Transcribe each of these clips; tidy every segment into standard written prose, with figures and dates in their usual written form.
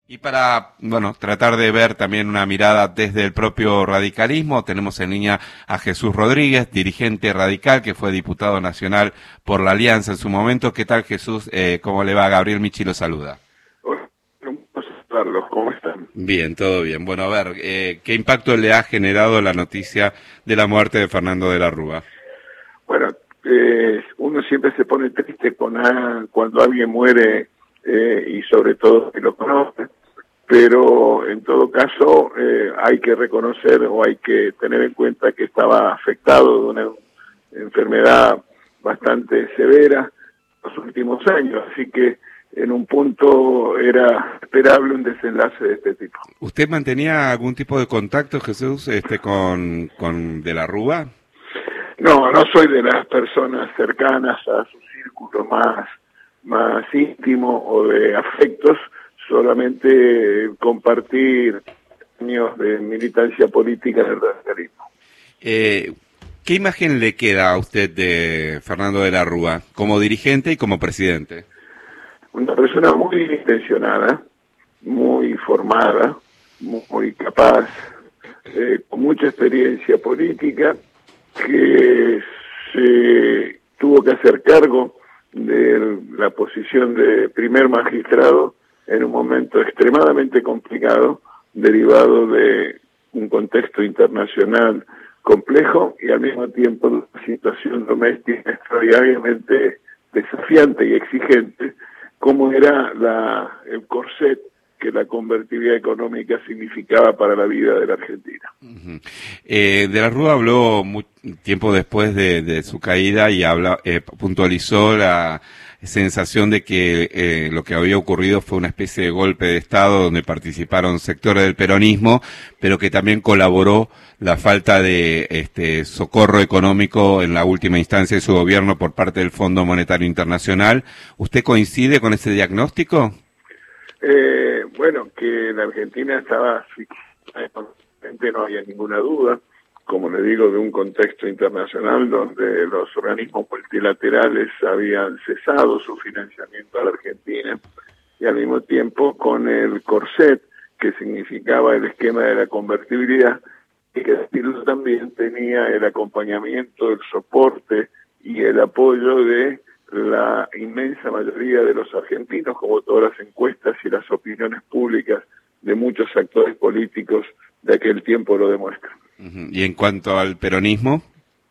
Y para, tratar de ver también una mirada desde el propio radicalismo, tenemos en línea a Jesús Rodríguez, dirigente radical que fue diputado nacional por la Alianza en su momento. ¿Qué tal, Jesús? ¿Cómo le va? Gabriel Michi lo saluda. Hola, Carlos, ¿cómo están? Bien, todo bien. Bueno, a ver, ¿qué impacto le ha generado la noticia de la muerte de Fernando de la Rúa? Bueno, uno siempre se pone triste cuando alguien muere y sobre todo que lo conoce, pero en todo caso hay que reconocer o hay que tener en cuenta que estaba afectado de una enfermedad bastante severa en los últimos años, así que en un punto era esperable un desenlace de este tipo. ¿Usted mantenía algún tipo de contacto, Jesús, con de la Rúa? No soy de las personas cercanas a su círculo más íntimo o de afectos, solamente compartir años de militancia política en el radicalismo. ¿Qué imagen le queda a usted de Fernando de la Rúa como dirigente y como presidente? Una persona muy bien intencionada, muy formada, muy capaz, con mucha experiencia política, que se tuvo que hacer cargo de la posición de primer magistrado en un momento extremadamente complicado, derivado de un contexto internacional complejo y al mismo tiempo de una situación doméstica extraordinariamente desafiante y exigente, como era el corset que la convertibilidad económica significaba para la vida de la Argentina. De la Rúa habló tiempo después de su caída y puntualizó la sensación de que lo que había ocurrido fue una especie de golpe de Estado donde participaron sectores del peronismo, pero que también colaboró la falta de socorro económico en la última instancia de su gobierno por parte del Fondo Monetario Internacional. ¿Usted coincide con ese diagnóstico? Bueno, que la Argentina estaba asfixiada, no había ninguna duda, como le digo, de un contexto internacional donde los organismos multilaterales habían cesado su financiamiento a la Argentina y al mismo tiempo con el corset que significaba el esquema de la convertibilidad y que decirlo también tenía el acompañamiento, el soporte y el apoyo de la inmensa mayoría de los argentinos, como todas las encuestas y las opiniones públicas de muchos actores políticos de aquel tiempo lo demuestran. ¿Y en cuanto al peronismo?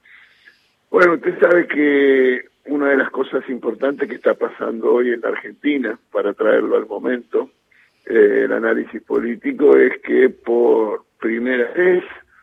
Bueno, usted sabe que una de las cosas importantes que está pasando hoy en la Argentina, para traerlo al momento, el análisis político, es que por primera vez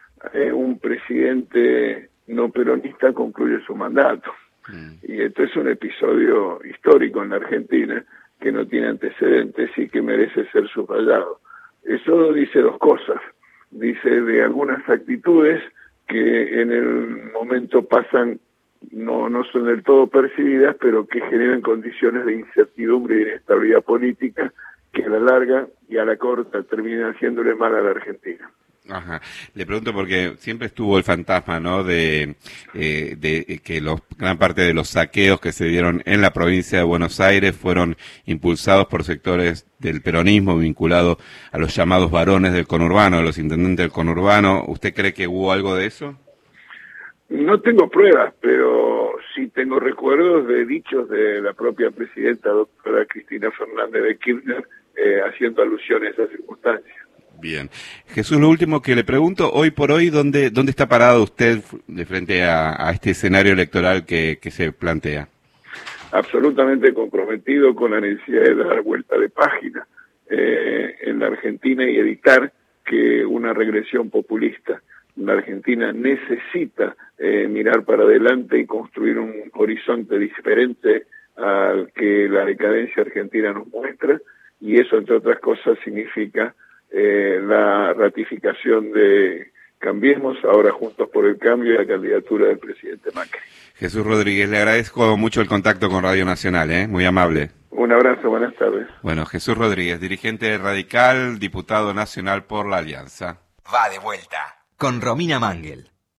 un presidente no peronista concluye su mandato. Y esto es un episodio histórico en la Argentina que no tiene antecedentes y que merece ser subrayado. Eso dice dos cosas. Dice de algunas actitudes que en el momento pasan, no son del todo percibidas, pero que generan condiciones de incertidumbre y inestabilidad política que a la larga y a la corta terminan haciéndole mal a la Argentina. Ajá. Le pregunto porque siempre estuvo el fantasma, ¿no? De que gran parte de los saqueos que se dieron en la provincia de Buenos Aires fueron impulsados por sectores del peronismo vinculados a los llamados varones del conurbano, a los intendentes del conurbano. ¿Usted cree que hubo algo de eso? No tengo pruebas, pero sí tengo recuerdos de dichos de la propia presidenta, doctora Cristina Fernández de Kirchner, haciendo alusión a esas circunstancias. Bien. Jesús, lo último que le pregunto, hoy por hoy, ¿dónde está parado usted de frente a este escenario electoral que se plantea? Absolutamente comprometido con la necesidad de dar vuelta de página en la Argentina y evitar que una regresión populista. La Argentina necesita mirar para adelante y construir un horizonte diferente al que la decadencia argentina nos muestra, y eso, entre otras cosas, significa la ratificación de Cambiemos, ahora Juntos por el Cambio, y la candidatura del presidente Macri. Jesús Rodríguez, le agradezco mucho el contacto con Radio Nacional, muy amable. Un abrazo, buenas tardes. Bueno, Jesús Rodríguez, dirigente radical, diputado nacional por la Alianza. Va de vuelta con Romina Mangel.